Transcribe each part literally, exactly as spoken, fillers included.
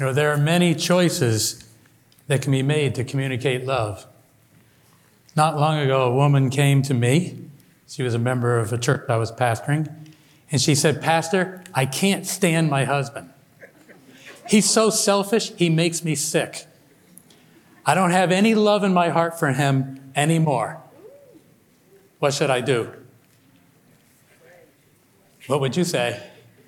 You know, there are many choices that can be made to communicate love. Not long ago, a woman came to me. She was a member of a church I was pastoring. And she said, "Pastor, I can't stand my husband. He's so selfish, he makes me sick. I don't have any love in my heart for him anymore. What should I do?" What would you say?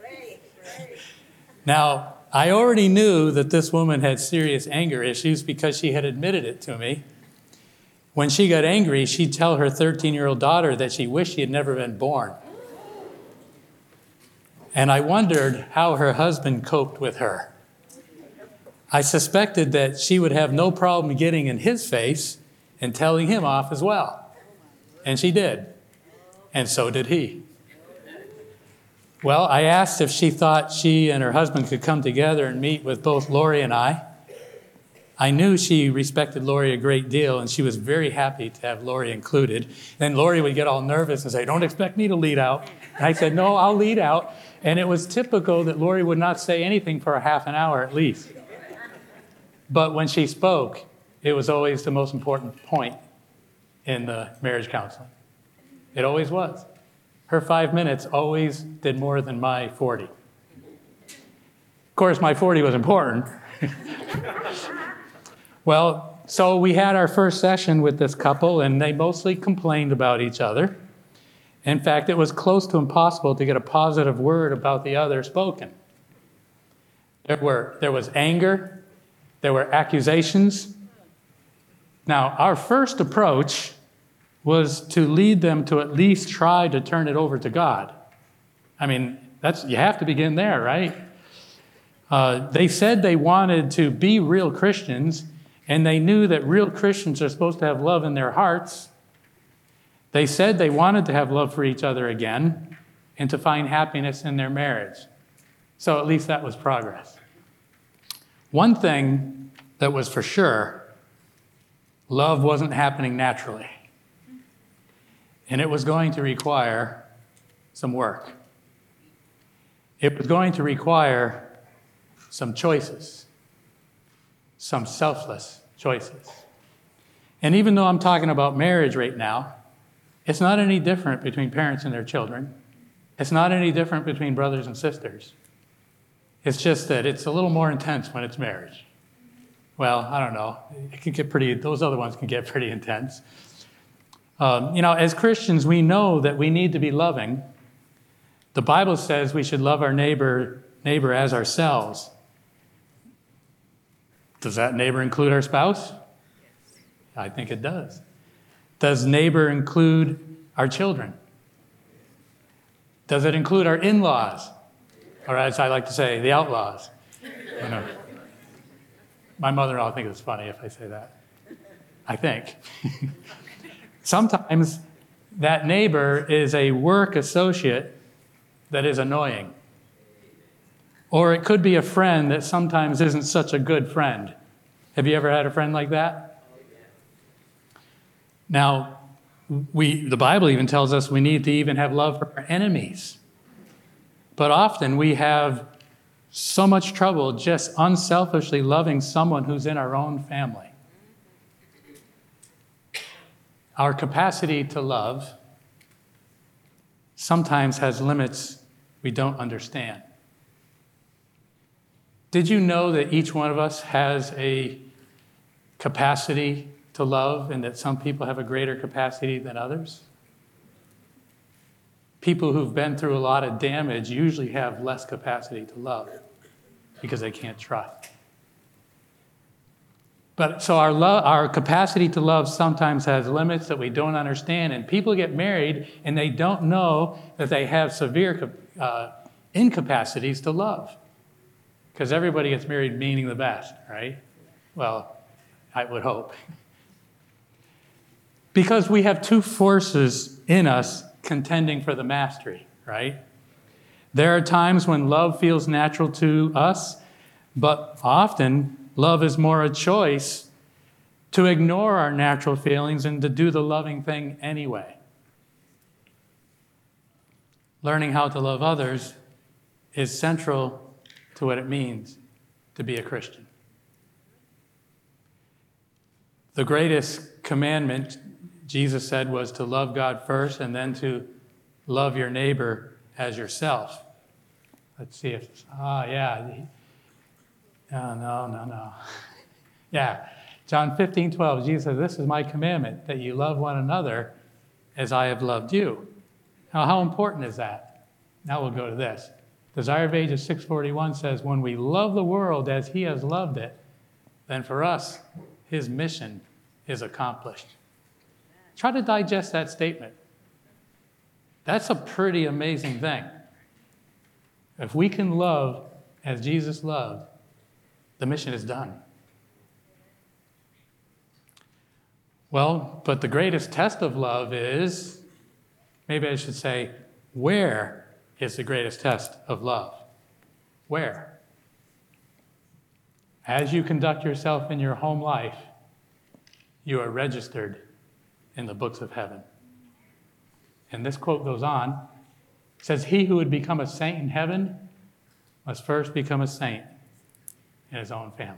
Now, I already knew that this woman had serious anger issues because she had admitted it to me. When she got angry, she'd tell her thirteen-year-old daughter that she wished she had never been born. And I wondered how her husband coped with her. I suspected that she would have no problem getting in his face and telling him off as well. And she did. And so did he. Well, I asked if she thought she and her husband could come together and meet with both Lori and I. I knew she respected Lori a great deal, and she was very happy to have Lori included. Then Lori would get all nervous and say, "Don't expect me to lead out." And I said, "No, I'll lead out." And it was typical that Lori would not say anything for a half an hour at least. But when she spoke, it was always the most important point in the marriage counseling. It always was. Her five minutes always did more than my forty. Of course, my forty was important. Well, so we had our first session with this couple, and they mostly complained about each other. In fact, it was close to impossible to get a positive word about the other spoken. There were, there was anger. There were accusations. Now, our first approach was to lead them to at least try to turn it over to God. I mean, that's you have to begin there, right? Uh, they said they wanted to be real Christians, and they knew that real Christians are supposed to have love in their hearts. They said they wanted to have love for each other again and to find happiness in their marriage. So at least that was progress. One thing that was for sure, love wasn't happening naturally. And it was going to require some work. It was going to require some choices, some selfless choices. And even though I'm talking about marriage right now, it's not any different between parents and their children. It's not any different between brothers and sisters. It's just that it's a little more intense when it's marriage. Well, I don't know. It can get pretty, those other ones can get pretty intense. Um, you know, as Christians, we know that we need to be loving. The Bible says we should love our neighbor, neighbor as ourselves. Does that neighbor include our spouse? I think it does. Does neighbor include our children? Does it include our in-laws? Or as I like to say, the outlaws. You know, my mother-in-law thinks it's funny if I say that. I think. Sometimes that neighbor is a work associate that is annoying. Or it could be a friend that sometimes isn't such a good friend. Have you ever had a friend like that? Now, we, the Bible even tells us we need to even have love for our enemies. But often we have so much trouble just unselfishly loving someone who's in our own family. Our capacity to love sometimes has limits we don't understand. Did you know that each one of us has a capacity to love and that some people have a greater capacity than others? People who've been through a lot of damage usually have less capacity to love because they can't trust. But so our love, our capacity to love sometimes has limits that we don't understand, and people get married and they don't know that they have severe uh, incapacities to love. Because everybody gets married meaning the best, right? Well, I would hope. Because we have two forces in us contending for the mastery, right? There are times when love feels natural to us, but often love is more a choice to ignore our natural feelings and to do the loving thing anyway. Learning how to love others is central to what it means to be a Christian. The greatest commandment, Jesus said, was to love God first and then to love your neighbor as yourself. Let's see if, ah, yeah. Oh, no, no, no. Yeah, John fifteen twelve, Jesus said, this is my commandment, that you love one another as I have loved you. Now, how important is that? Now we'll go to this. Desire of Ages six forty-one says, when we love the world as he has loved it, then for us, his mission is accomplished. Try to digest that statement. That's a pretty amazing thing. If we can love as Jesus loved, the mission is done. Well, but the greatest test of love is, maybe I should say, where is the greatest test of love? Where? As you conduct yourself in your home life, you are registered in the books of heaven. And this quote goes on. It says, he who would become a saint in heaven must first become a saint in his own family.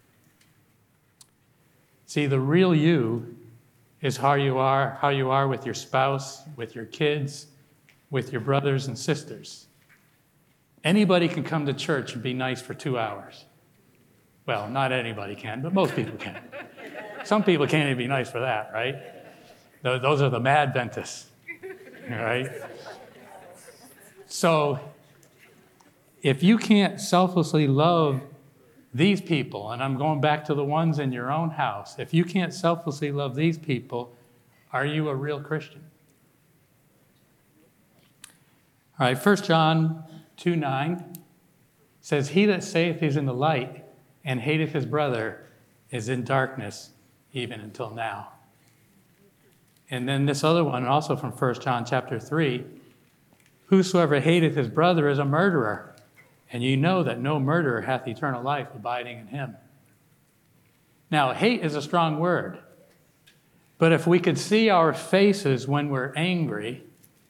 See, the real you is how you are, how you are with your spouse, with your kids, with your brothers and sisters. Anybody can come to church and be nice for two hours. Well, not anybody can, but most people can. Some people can't even be nice for that, right? Those are the mad Adventists, right? So if you can't selflessly love these people, and I'm going back to the ones in your own house, if you can't selflessly love these people, are you a real Christian? All right, First John two nine says, he that saith he is in the light and hateth his brother is in darkness even until now. And then this other one, also from First John chapter three, whosoever hateth his brother is a murderer. And you know that no murderer hath eternal life abiding in him. Now, hate is a strong word. But if we could see our faces when we're angry,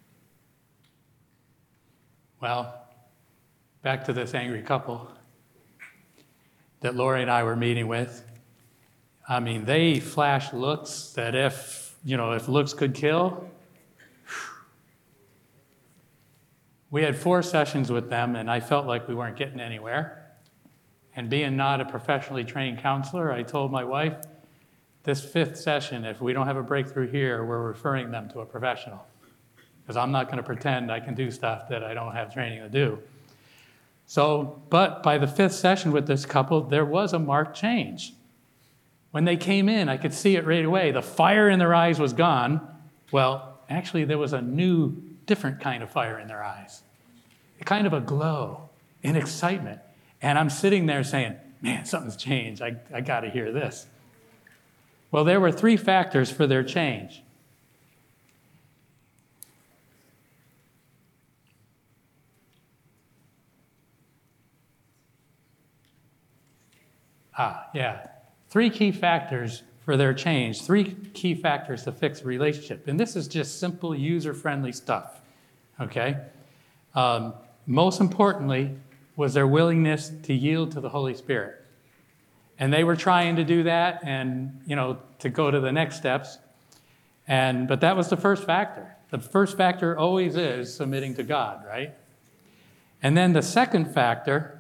well, back to this angry couple that Lori and I were meeting with. I mean, they flashed looks that if, you know, if looks could kill. We had four sessions with them, and I felt like we weren't getting anywhere. And being not a professionally trained counselor, I told my wife, this fifth session, if we don't have a breakthrough here, we're referring them to a professional. Because I'm not going to pretend I can do stuff that I don't have training to do. So, but by the fifth session with this couple, there was a marked change. When they came in, I could see it right away. The fire in their eyes was gone. Well, actually, there was a new, different kind of fire in their eyes. A kind of a glow, an excitement. And I'm sitting there saying, man, something's changed. I, I got to hear this. Well, there were three factors for their change. Ah, yeah. Three key factors for their change. Three key factors to fix a relationship. And this is just simple, user-friendly stuff, okay? Um, most importantly was their willingness to yield to the Holy Spirit. And they were trying to do that and, you know, to go to the next steps. And but that was the first factor. The first factor always is submitting to God, right? And then the second factor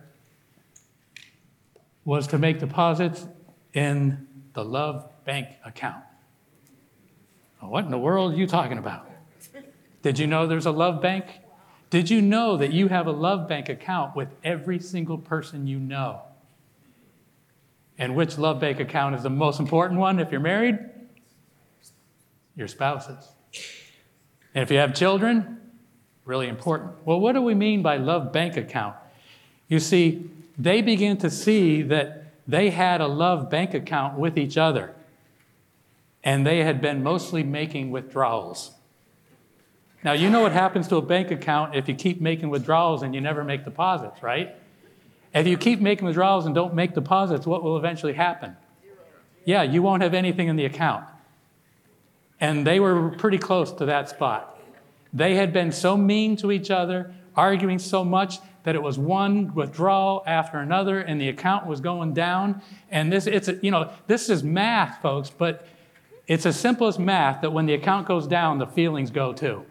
was to make deposits in the love bank account. What in the world are you talking about? Did you know there's a love bank? Did you know that you have a love bank account with every single person you know? And which love bank account is the most important one if you're married? Your spouse's. And if you have children, really important. Well, what do we mean by love bank account? You see, they began to see that they had a love bank account with each other. And they had been mostly making withdrawals. Now, you know what happens to a bank account if you keep making withdrawals and you never make deposits, right? If you keep making withdrawals and don't make deposits, what will eventually happen? Yeah, you won't have anything in the account. And they were pretty close to that spot. They had been so mean to each other, arguing so much, that it was one withdrawal after another, and the account was going down. And this, it's, a, you know, this is math, folks, but it's as simple as math that when the account goes down, the feelings go too.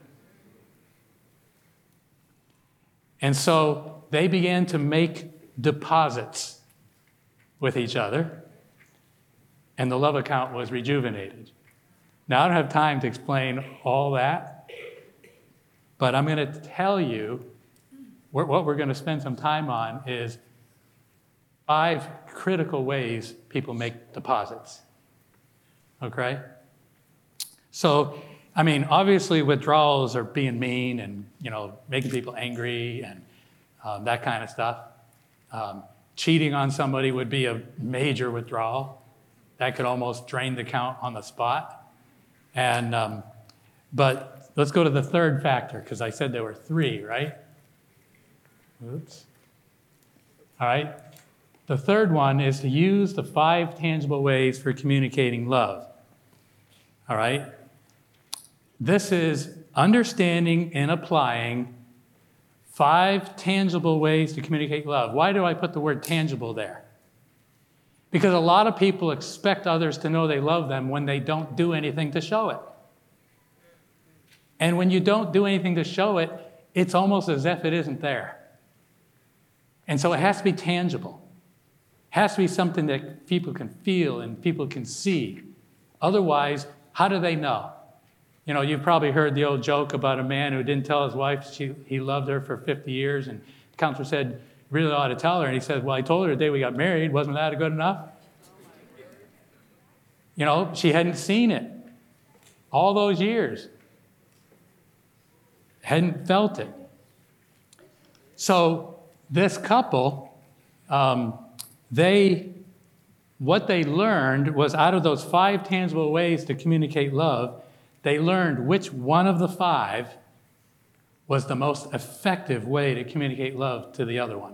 And so they began to make deposits with each other, and the love account was rejuvenated. Now, I don't have time to explain all that, but I'm going to tell you what we're going to spend some time on is five critical ways people make deposits. Okay? So, I mean, obviously withdrawals are being mean and, you know, making people angry and um, that kind of stuff. Um, cheating on somebody would be a major withdrawal. That could almost drain the count on the spot. And, um, but let's go to the third factor, because I said there were three, right? Oops. All right. The third one is to use the five tangible ways for communicating love. All right. This is understanding and applying five tangible ways to communicate love. Why do I put the word tangible there? Because a lot of people expect others to know they love them when they don't do anything to show it. And when you don't do anything to show it, it's almost as if it isn't there. And so it has to be tangible. It has to be something that people can feel and people can see. Otherwise, how do they know? You know, you've probably heard the old joke about a man who didn't tell his wife she, he loved her for fifty years, and the counselor said, really ought to tell her. And he said, well, I told her the day we got married. Wasn't that good enough? You know, she hadn't seen it all those years. Hadn't felt it. So this couple, um, they, what they learned was out of those five tangible ways to communicate love, they learned which one of the five was the most effective way to communicate love to the other one.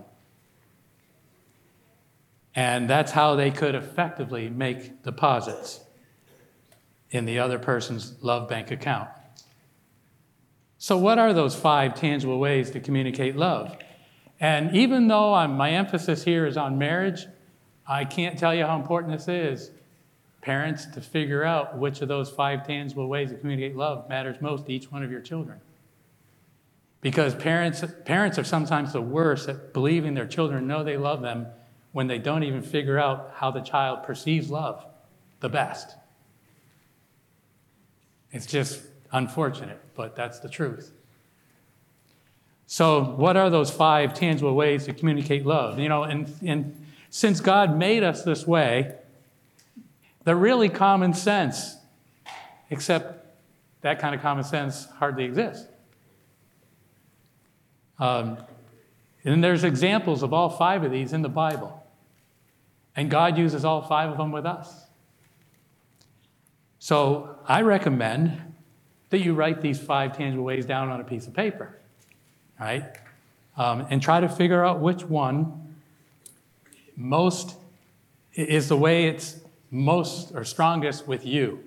And that's how they could effectively make deposits in the other person's love bank account. So what are those five tangible ways to communicate love? And even though I'm, my emphasis here is on marriage, I can't tell you how important this is. Parents, to figure out which of those five tangible ways to communicate love matters most to each one of your children. Because parents, parents are sometimes the worst at believing their children know they love them when they don't even figure out how the child perceives love the best. It's just unfortunate, but that's the truth. So what are those five tangible ways to communicate love? You know, and, and since God made us this way, they're really common sense, except that kind of common sense hardly exists. Um, and there's examples of all five of these in the Bible. And God uses all five of them with us. So I recommend that you write these five tangible ways down on a piece of paper, right? Um, and try to figure out which one most is the way it's most or strongest with you.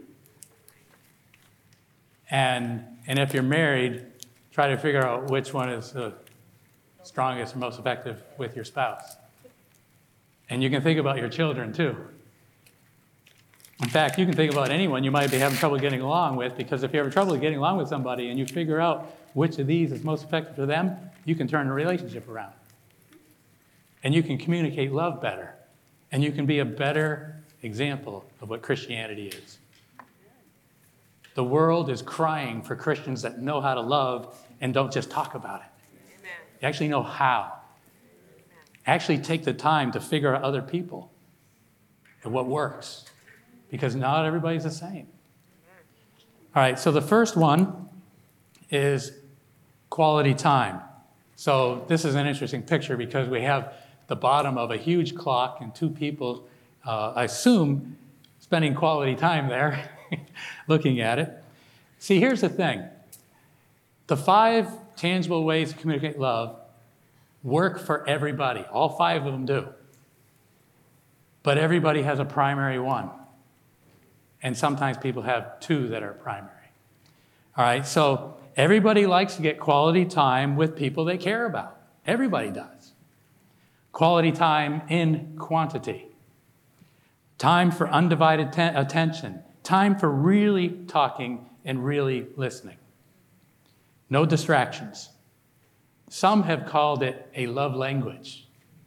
And, and if you're married, try to figure out which one is the strongest and most effective with your spouse. And you can think about your children too. In fact, you can think about anyone you might be having trouble getting along with, because if you have trouble getting along with somebody and you figure out which of these is most effective for them, you can turn the relationship around. And you can communicate love better. And you can be a better example of what Christianity is. The world is crying for Christians that know how to love and don't just talk about it. Amen. They actually know how. Amen. Actually take the time to figure out other people and what works. Because not everybody's the same. All right, so the first one is quality time. So this is an interesting picture because we have the bottom of a huge clock and two people, uh, I assume, spending quality time there, looking at it. See, here's the thing. The five tangible ways to communicate love work for everybody. All five of them do. But everybody has a primary one. And sometimes people have two that are primary. All right, so everybody likes to get quality time with people they care about. Everybody does. Quality time in quantity. Time for undivided te- attention. Time for really talking and really listening. No distractions. Some have called it a love language.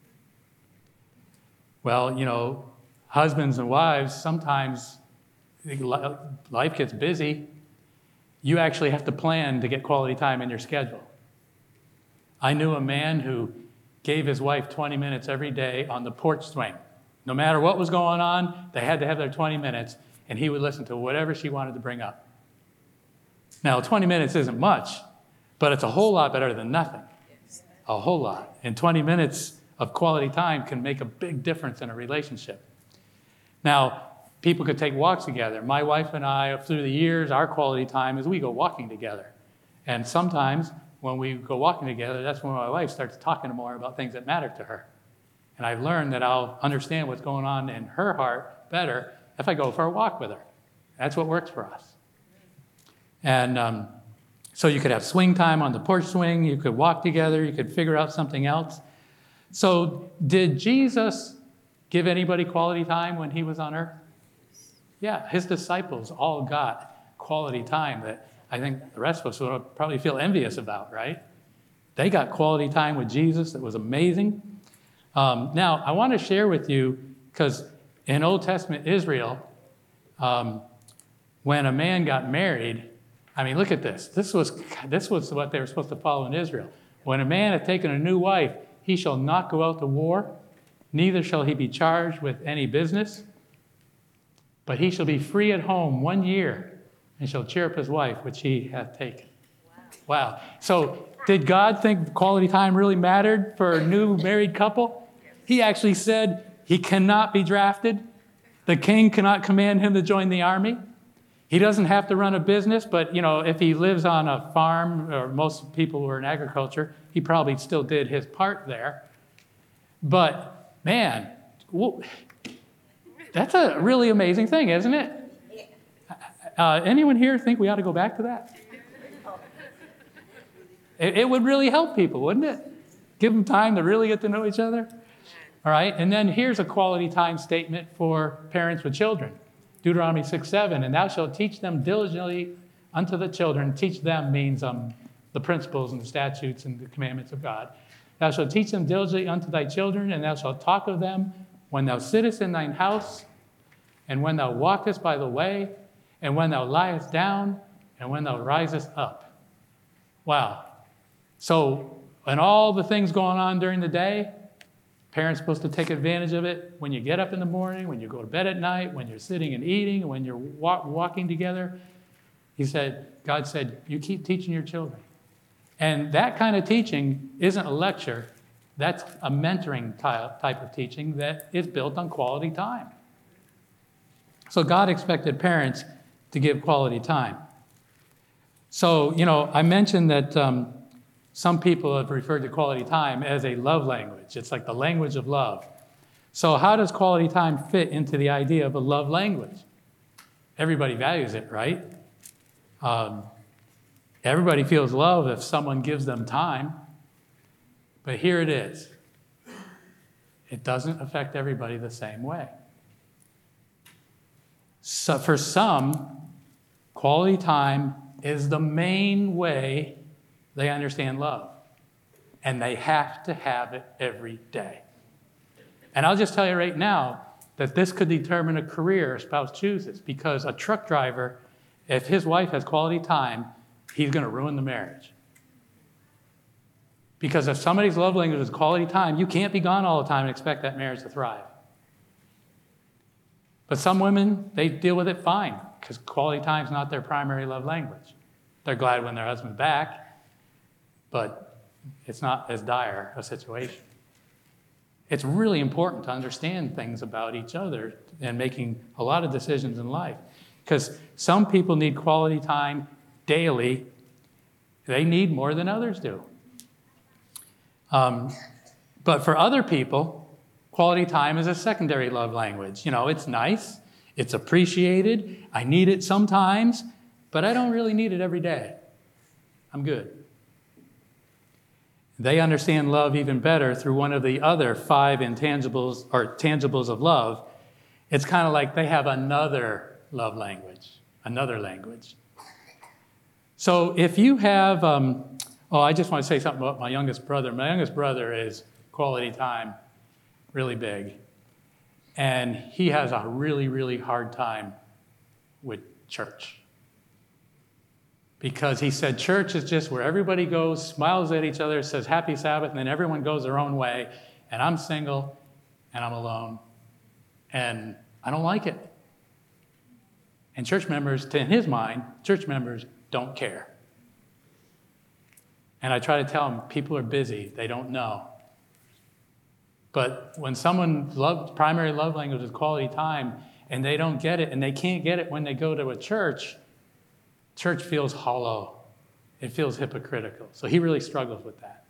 Well, you know, husbands and wives, sometimes life gets busy. You actually have to plan to get quality time in your schedule. I knew a man who gave his wife twenty minutes every day on the porch swing. No matter what was going on, they had to have their twenty minutes, and he would listen to whatever she wanted to bring up. Now, twenty minutes isn't much, but it's a whole lot better than nothing. A whole lot. And twenty minutes of quality time can make a big difference in a relationship. Now, people could take walks together. My wife and I, through the years, our quality time is we go walking together. And sometimes when we go walking together, that's when my wife starts talking more about things that matter to her. And I've learned that I'll understand what's going on in her heart better if I go for a walk with her. That's what works for us. And um, so you could have swing time on the porch swing. You could walk together. You could figure out something else. So did Jesus give anybody quality time when he was on earth? Yeah, his disciples all got quality time that I think the rest of us would probably feel envious about, right? They got quality time with Jesus that was amazing. Um, now, I want to share with you, because in Old Testament Israel, um, when a man got married, I mean, look at this. This was, this was what they were supposed to follow in Israel. When a man hath taken a new wife, he shall not go out to war, neither shall he be charged with any business, but he shall be free at home one year, and shall cheer up his wife, which he hath taken. Wow. Wow. So did God think quality time really mattered for a new married couple? He actually said he cannot be drafted. The king cannot command him to join the army. He doesn't have to run a business, but you know, if he lives on a farm, or most people who are in agriculture, he probably still did his part there. But man, that's a really amazing thing, isn't it? Uh, anyone here think we ought to go back to that? It, it would really help people, wouldn't it? Give them time to really get to know each other. All right, and then here's a quality time statement for parents with children. Deuteronomy six seven, and thou shalt teach them diligently unto the children. Teach them means um, the principles and the statutes and the commandments of God. Thou shalt teach them diligently unto thy children, and thou shalt talk of them when thou sittest in thine house, and when thou walkest by the way, and when thou liest down, and when thou risest up. Wow. So, and all the things going on during the day, parents are supposed to take advantage of it when you get up in the morning, when you go to bed at night, when you're sitting and eating, when you're walk, walking together. He said, God said, you keep teaching your children. And that kind of teaching isn't a lecture. That's a mentoring type of teaching that is built on quality time. So God expected parents to give quality time. So, you know, I mentioned that um, some people have referred to quality time as a love language. It's like the language of love. So how does quality time fit into the idea of a love language? Everybody values it, right? Um, everybody feels love if someone gives them time. But here it is. It doesn't affect everybody the same way. So for some, quality time is the main way they understand love. And they have to have it every day. And I'll just tell you right now that this could determine a career a spouse chooses, because a truck driver, if his wife has quality time, he's going to ruin the marriage. Because if somebody's love language is quality time, you can't be gone all the time and expect that marriage to thrive. But some women, they deal with it fine, because quality time is not their primary love language. They're glad when their husband's back, but it's not as dire a situation. It's really important to understand things about each other and making a lot of decisions in life, because some people need quality time daily. They need more than others do. Um, but for other people, quality time is a secondary love language. You know, it's nice, it's appreciated, I need it sometimes, but I don't really need it every day. I'm good. They understand love even better through one of the other five intangibles or tangibles of love. It's kind of like they have another love language, another language. So if you have, um, oh, I just want to say something about my youngest brother. My youngest brother is quality time, really big. And he has a really, really hard time with church. Because he said church is just where everybody goes, smiles at each other, says happy Sabbath, and then everyone goes their own way. And I'm single, and I'm alone, and I don't like it. And church members, to in his mind, church members don't care. And I try to tell him, people are busy, they don't know. But when someone's love, primary love language is quality time, and they don't get it, and they can't get it when they go to a church, church feels hollow. It feels hypocritical. So he really struggles with that.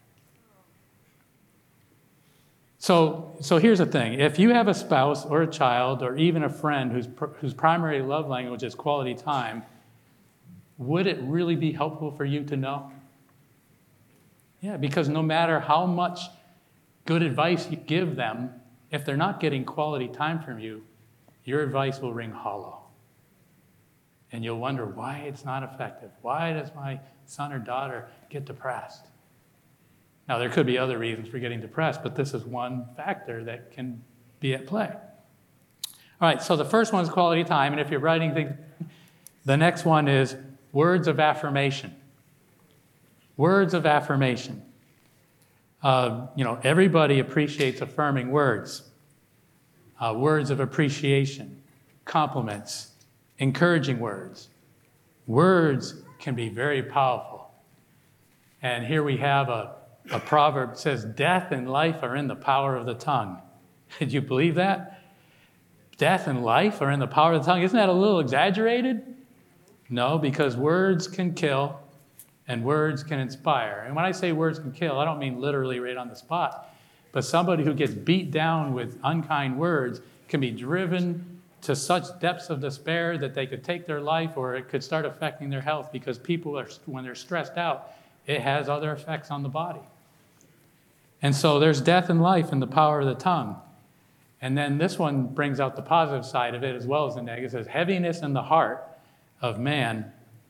So, so here's the thing. If you have a spouse or a child or even a friend whose, whose primary love language is quality time, would it really be helpful for you to know? Yeah, because no matter how much good advice you give them, if they're not getting quality time from you, your advice will ring hollow. And you'll wonder why it's not effective. Why does my son or daughter get depressed? Now, there could be other reasons for getting depressed, but this is one factor that can be at play. All right, so the first one is quality time, and if you're writing things, the next one is words of affirmation. Words of affirmation. Uh, you know, everybody appreciates affirming words. Uh, words of appreciation, compliments, encouraging words. Words can be very powerful. And here we have a, a proverb that says, death and life are in the power of the tongue. Did you believe that? Death and life are in the power of the tongue. Isn't that a little exaggerated? No, because words can kill and words can inspire. And when I say words can kill, I don't mean literally right on the spot. But somebody who gets beat down with unkind words can be driven to such depths of despair that they could take their life, or it could start affecting their health, because people are, when they're stressed out, it has other effects on the body. And so there's death and life in the power of the tongue. And then this one brings out the positive side of it as well as the negative. It says, heaviness in the heart of man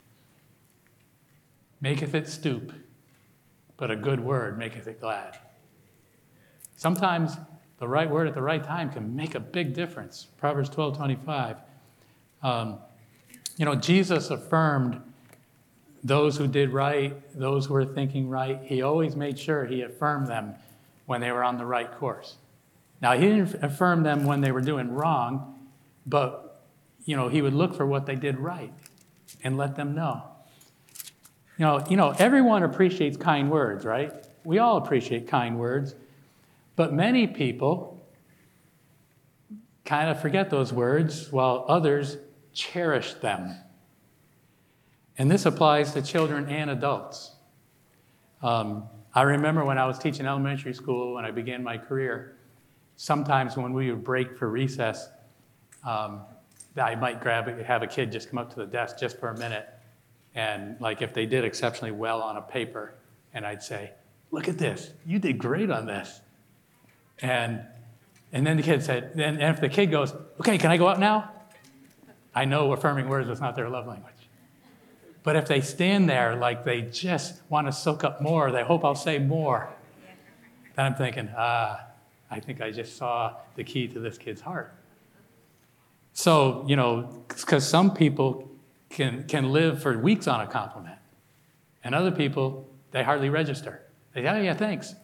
maketh it stoop, but a good word maketh it glad. Sometimes the right word at the right time can make a big difference. Proverbs twelve twenty-five. Um, you know, Jesus affirmed those who did right, those who were thinking right. He always made sure he affirmed them when they were on the right course. Now, he didn't affirm them when they were doing wrong, but, you know, he would look for what they did right and let them know. You know, you know, everyone appreciates kind words, right? We all appreciate kind words. But many people kind of forget those words while others cherish them. And this applies to children and adults. Um, I remember when I was teaching elementary school, when I began my career, sometimes when we would break for recess, um, I might grab have a kid just come up to the desk just for a minute. And like if they did exceptionally well on a paper, and I'd say, look at this, you did great on this. And and then the kid said, and if the kid goes, okay, can I go up now? I know affirming words is not their love language. But if they stand there like they just want to soak up more, they hope I'll say more, then I'm thinking, ah, I think I just saw the key to this kid's heart. So, you know, because some people can, can live for weeks on a compliment, and other people, they hardly register. They say, oh, yeah, thanks.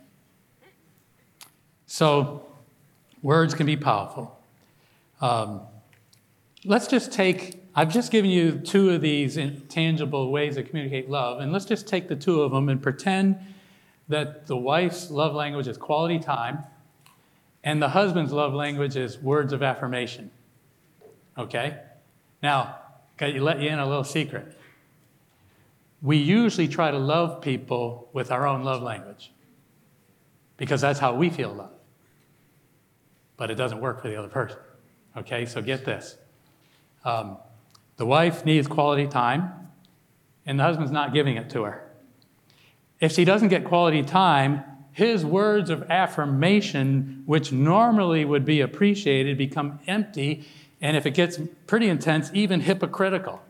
So words can be powerful. Um, let's just take, I've just given you two of these intangible ways to communicate love, and let's just take the two of them and pretend that the wife's love language is quality time and the husband's love language is words of affirmation. Okay? Now, can you let you in a little secret? We usually try to love people with our own love language because that's how we feel love. But it doesn't work for the other person. Okay, so get this. Um, the wife needs quality time, and the husband's not giving it to her. If she doesn't get quality time, his words of affirmation, which normally would be appreciated, become empty, and if it gets pretty intense, even hypocritical.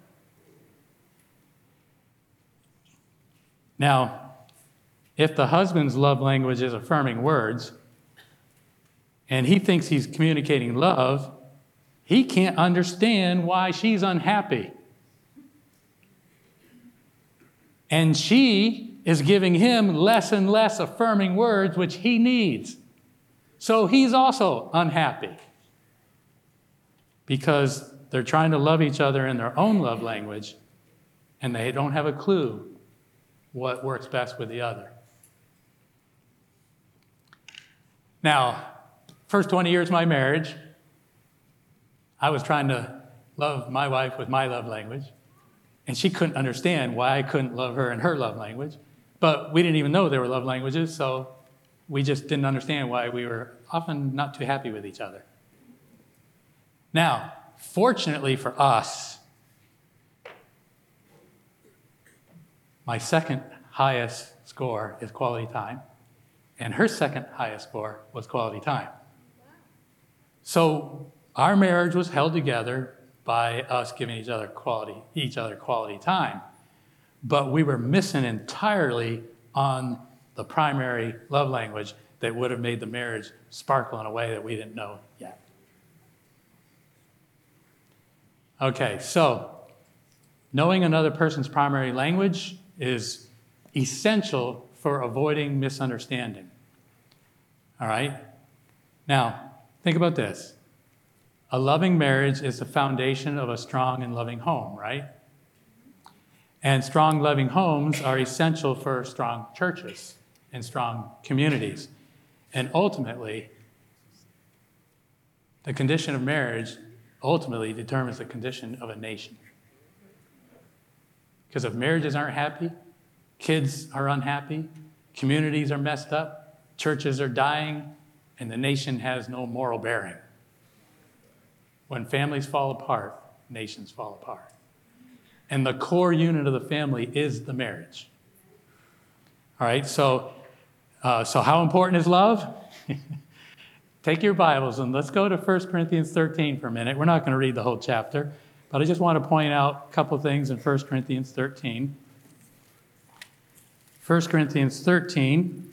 Now, if the husband's love language is affirming words, and he thinks he's communicating love, he can't understand why she's unhappy. And she is giving him less and less affirming words, which he needs. So he's also unhappy because they're trying to love each other in their own love language, and they don't have a clue what works best with the other. Now, first twenty years of my marriage, I was trying to love my wife with my love language, and she couldn't understand why I couldn't love her in her love language. But we didn't even know there were love languages, so we just didn't understand why we were often not too happy with each other. Now, fortunately for us, my second highest score is quality time, and her second highest score was quality time. So our marriage was held together by us giving each other quality, each other quality time. But we were missing entirely on the primary love language that would have made the marriage sparkle in a way that we didn't know yet. Okay, so knowing another person's primary language is essential for avoiding misunderstanding. All right? Now, think about this. A loving marriage is the foundation of a strong and loving home, right? And strong, loving homes are essential for strong churches and strong communities. And ultimately, the condition of marriage ultimately determines the condition of a nation. Because if marriages aren't happy, kids are unhappy, communities are messed up, churches are dying, and the nation has no moral bearing. When families fall apart, nations fall apart. And the core unit of the family is the marriage. All right, so, uh, so how important is love? Take your Bibles and let's go to First Corinthians thirteen for a minute. We're not going to read the whole chapter, but I just want to point out a couple things in First Corinthians thirteen. First Corinthians thirteen.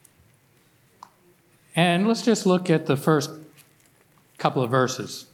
And let's just look at the first couple of verses.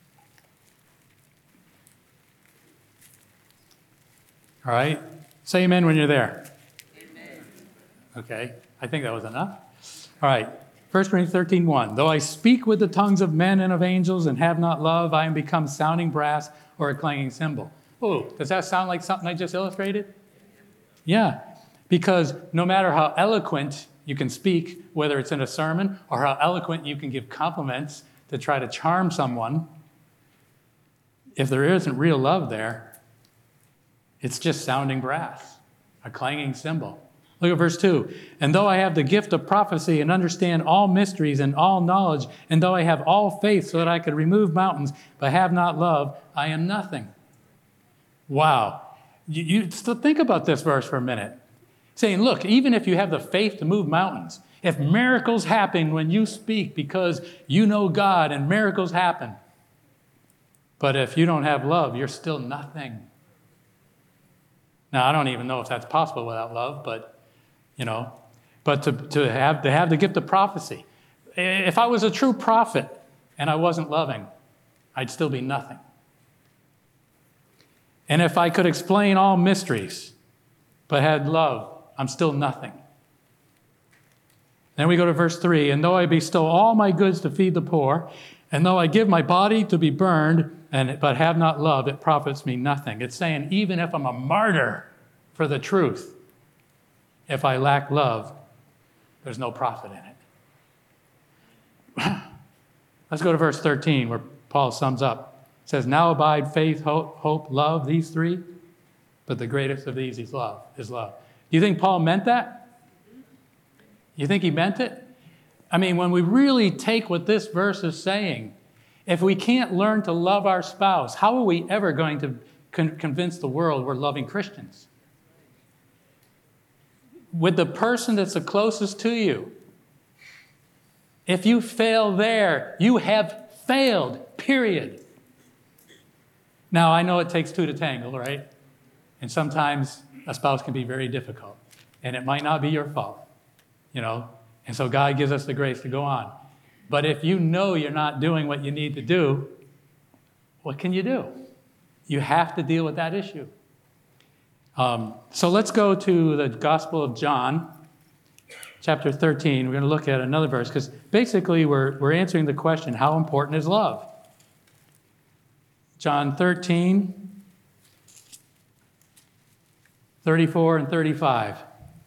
All right? Say amen when you're there. Amen. Okay, I think that was enough. All right, First Corinthians thirteen one. Though I speak with the tongues of men and of angels and have not love, I am become sounding brass or a clanging cymbal. Oh, does that sound like something I just illustrated? Yeah, because no matter how eloquent you can speak, whether it's in a sermon or how eloquent you can give compliments to try to charm someone, if there isn't real love there, it's just sounding brass, a clanging cymbal. Look at verse two. And though I have the gift of prophecy and understand all mysteries and all knowledge, and though I have all faith so that I could remove mountains, but have not love, I am nothing. Wow. You, you still think about this verse for a minute. Saying, look, even if you have the faith to move mountains, if miracles happen when you speak because you know God and miracles happen, but if you don't have love, you're still nothing. Now, I don't even know if that's possible without love, but, you know, but to, to, have, to have the gift of prophecy. If I was a true prophet and I wasn't loving, I'd still be nothing. And if I could explain all mysteries but had love, I'm still nothing. Then we go to verse three. And though I bestow all my goods to feed the poor, and though I give my body to be burned, and but have not love, it profits me nothing. It's saying even if I'm a martyr for the truth, if I lack love, there's no profit in it. Let's go to verse thirteen where Paul sums up. It says, now abide faith, hope, hope, love, these three, but the greatest of these is love. Is love. Do you think Paul meant that? You think he meant it? I mean, when we really take what this verse is saying, if we can't learn to love our spouse, how are we ever going to con- convince the world we're loving Christians? with the person that's the closest to you. If you fail there, you have failed, period. Now, I know it takes two to tangle, right? And sometimes a spouse can be very difficult, and it might not be your fault, you know? And so God gives us the grace to go on. But if you know you're not doing what you need to do, what can you do? You have to deal with that issue. Um, so let's go to the Gospel of John, chapter thirteen. We're going to look at another verse because basically we're, we're answering the question, how important is love? John thirteen, thirty-four and thirty-five.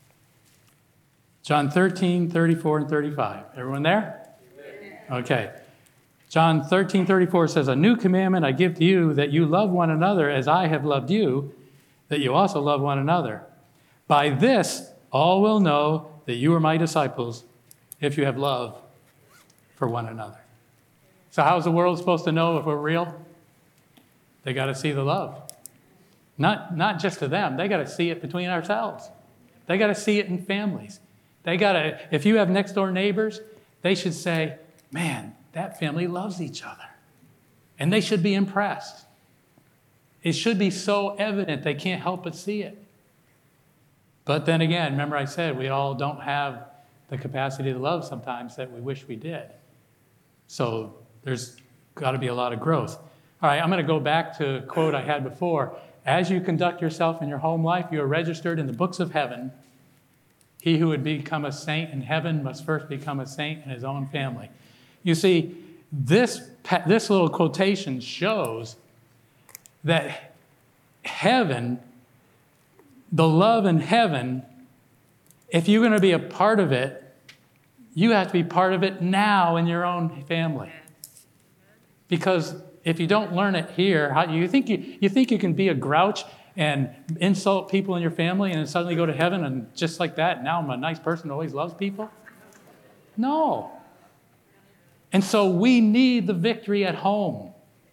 John thirteen, thirty-four and thirty-five. Everyone there? Okay. John thirteen, thirty-four says, a new commandment I give to you, that you love one another as I have loved you, that you also love one another. By this, all will know that you are my disciples, if you have love for one another. So how's the world supposed to know if we're real? They got to see the love. Not, not just to them. They got to see it between ourselves. They got to see it in families. They got to, if you have next door neighbors, they should say, man, that family loves each other. And they should be impressed. It should be so evident they can't help but see it. But then again, remember I said we all don't have the capacity to love sometimes that we wish we did. So there's got to be a lot of growth. All right, I'm going to go back to a quote I had before. As you conduct yourself in your home life, you are registered in the books of heaven. He who would become a saint in heaven must first become a saint in his own family. You see, this, this little quotation shows that heaven, the love in heaven, if you're going to be a part of it, you have to be part of it now in your own family. Because if you don't learn it here, how, you think you, you think you can be a grouch and insult people in your family and then suddenly go to heaven and just like that, now I'm a nice person who always loves people? No. And so we need the victory at home.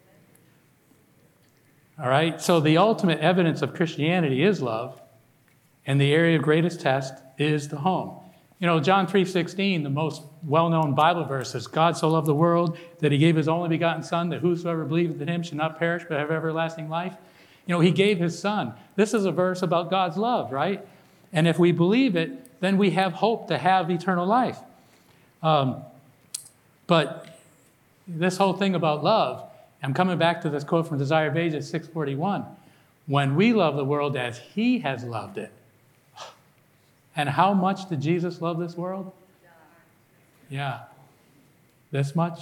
All right? So the ultimate evidence of Christianity is love, and the area of greatest test is the home. You know, John three sixteen, the most well-known Bible verse, is, God so loved the world that he gave his only begotten Son, that whosoever believeth in him should not perish but have everlasting life. You know, he gave his Son. This is a verse about God's love, right? And if we believe it, then we have hope to have eternal life. Um, but this whole thing about love, I'm coming back to this quote from Desire of Ages six forty-one. When we love the world as he has loved it. And how much did Jesus love this world? Yeah. This much?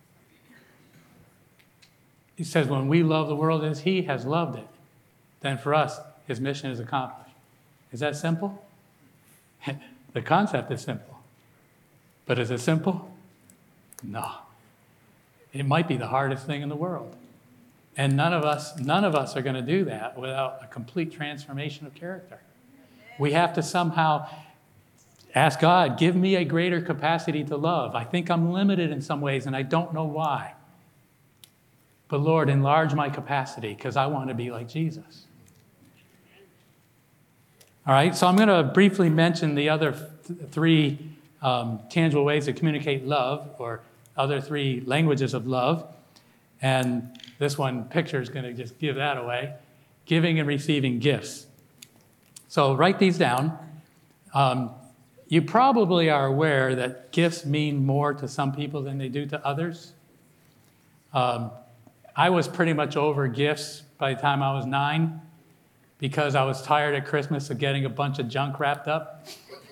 He says, when we love the world as he has loved it, then for us, his mission is accomplished. Is that simple? The concept is simple. But is it simple? No. It might be the hardest thing in the world. And none of us, none of us are going to do that without a complete transformation of character. We have to somehow ask God, give me a greater capacity to love. I think I'm limited in some ways, and I don't know why. But Lord, enlarge my capacity, because I want to be like Jesus. All right, so I'm going to briefly mention the other th- three um, tangible ways to communicate love, or other three languages of love. And this one picture is going to just give that away. Giving and receiving gifts. So write these down. Um, you probably are aware that gifts mean more to some people than they do to others. Um, I was pretty much over gifts by the time I was nine because I was tired at Christmas of getting a bunch of junk wrapped up.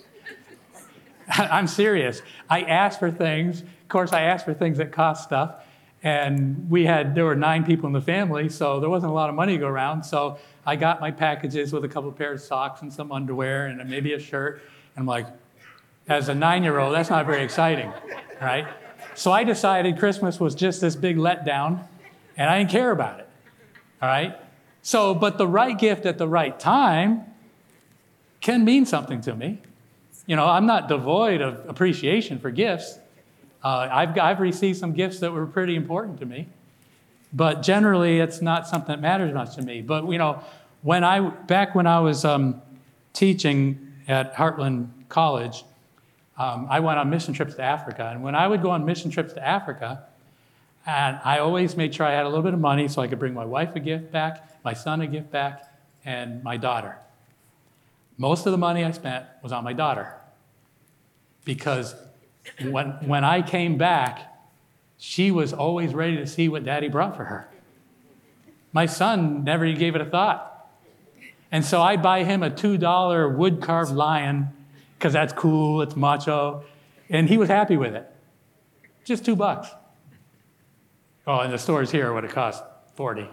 I'm serious. I asked for things. Of course, I asked for things that cost stuff. And we had, there were nine people in the family, so there wasn't a lot of money to go around. So I got my packages with a couple of pairs of socks and some underwear and maybe a shirt. And I'm like, as a nine-year-old, that's not very exciting, right? So I decided Christmas was just this big letdown, and I didn't care about it, all right? So, but the right gift at the right time can mean something to me. You know, I'm not devoid of appreciation for gifts. Uh, I've, I've received some gifts that were pretty important to me, but generally it's not something that matters much to me. But, you know, when I, back when I was um, teaching at Heartland College, um, I went on mission trips to Africa. And when I would go on mission trips to Africa, and I always made sure I had a little bit of money so I could bring my wife a gift back, my son a gift back, and my daughter. Most of the money I spent was on my daughter. Because when, when I came back, she was always ready to see what Daddy brought for her. My son never even gave it a thought. And so I'd buy him a two dollar wood-carved lion, because that's cool, it's macho, and he was happy with it. Just two bucks. Oh, and the stores here would have cost forty.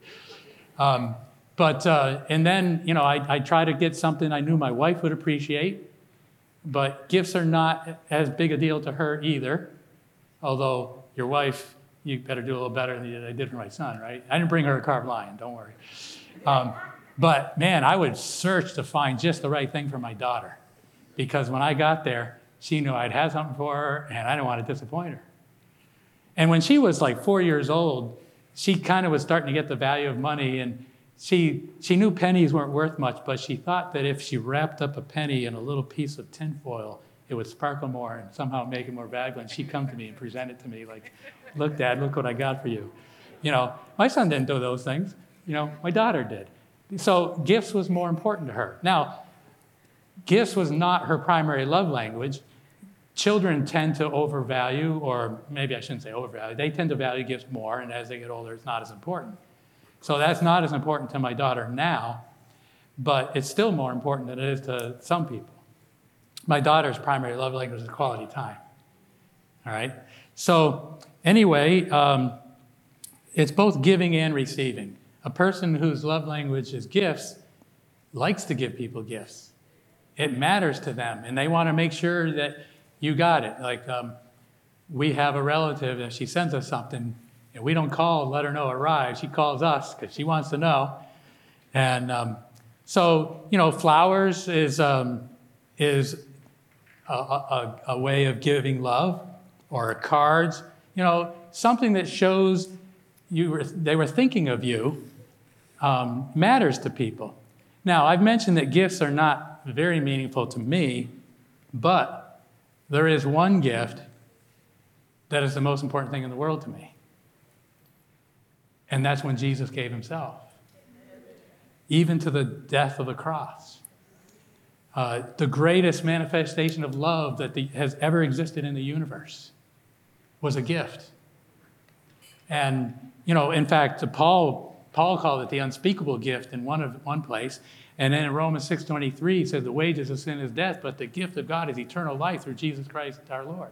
um, but, uh, and then, you know, I, I try to get something I knew my wife would appreciate, but gifts are not as big a deal to her either, although your wife, you better do a little better than I did for my son, right? I didn't bring her a carved lion, don't worry. Um, but man, I would search to find just the right thing for my daughter, because when I got there, she knew I'd had something for her, and I didn't want to disappoint her. And when she was like four years old, she kind of was starting to get the value of money, and she, she knew pennies weren't worth much, but she thought that if she wrapped up a penny in a little piece of tinfoil, it would sparkle more and somehow make it more valuable. And she'd come to me and present it to me like, look, Dad, look what I got for you. You know, my son didn't do those things. You know, my daughter did. So gifts was more important to her. Now, gifts was not her primary love language. Children tend to overvalue, or maybe I shouldn't say overvalue, they tend to value gifts more, and as they get older, it's not as important. So that's not as important to my daughter now, but it's still more important than it is to some people. My daughter's primary love language is quality time. All right? So anyway, um, it's both giving and receiving. A person whose love language is gifts likes to give people gifts. It matters to them, and they want to make sure that you got it. Like um, we have a relative, and she sends us something, and we don't call and let her know it arrived. She calls us because she wants to know. And um, so, you know, flowers is um, is a, a, a way of giving love, or cards. You know, something that shows you were, they were thinking of you um, matters to people. Now, I've mentioned that gifts are not very meaningful to me, but there is one gift that is the most important thing in the world to me. And that's when Jesus gave himself, even to the death of the cross. Uh, the greatest manifestation of love that the, has ever existed in the universe was a gift. And, you know, in fact, Paul, Paul called it the unspeakable gift in one, of, one place. And then in Romans six twenty-three, he said the wages of sin is death, but the gift of God is eternal life through Jesus Christ our Lord.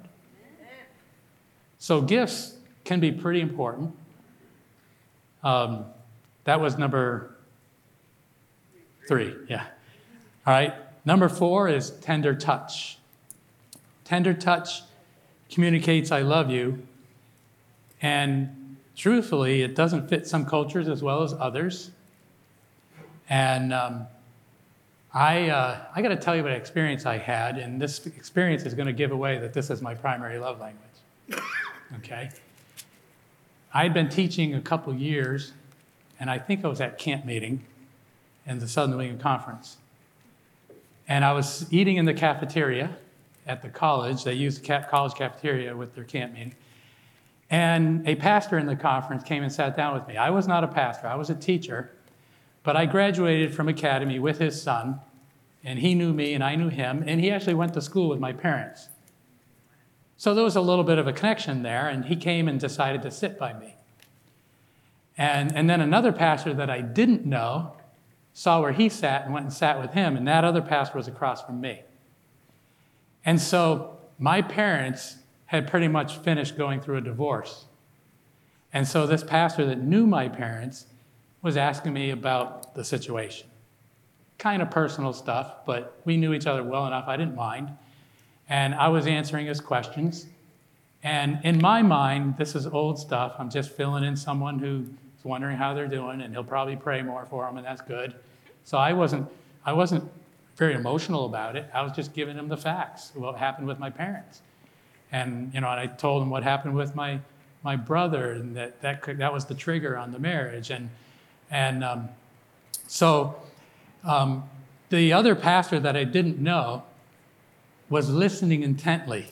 So gifts can be pretty important. Um, that was number three, yeah. All right, number four is tender touch. Tender touch communicates I love you, and truthfully, it doesn't fit some cultures as well as others. And um, I, uh, I got to tell you about an experience I had, and this experience is going to give away that this is my primary love language. Okay? I had been teaching a couple years, and I think I was at camp meeting in the Southern New England Conference. And I was eating in the cafeteria at the college. They used the college cafeteria with their camp meeting. And a pastor in the conference came and sat down with me. I was not a pastor. I was a teacher. But I graduated from academy with his son, and he knew me and I knew him, and he actually went to school with my parents. So there was a little bit of a connection there, and he came and decided to sit by me. And, and then another pastor that I didn't know saw where he sat and went and sat with him, and that other pastor was across from me. And so my parents had pretty much finished going through a divorce. And so this pastor that knew my parents was asking me about the situation. Kind of personal stuff, but we knew each other well enough, I didn't mind. And I was answering his questions. And in my mind, this is old stuff. I'm just filling in someone who's wondering how they're doing, and he'll probably pray more for them, and that's good. So I wasn't, I wasn't very emotional about it. I was just giving him the facts, what happened with my parents. And, you know, and I told him what happened with my, my brother, and that, that, could, that was the trigger on the marriage. And And um, so um, the other pastor that I didn't know was listening intently.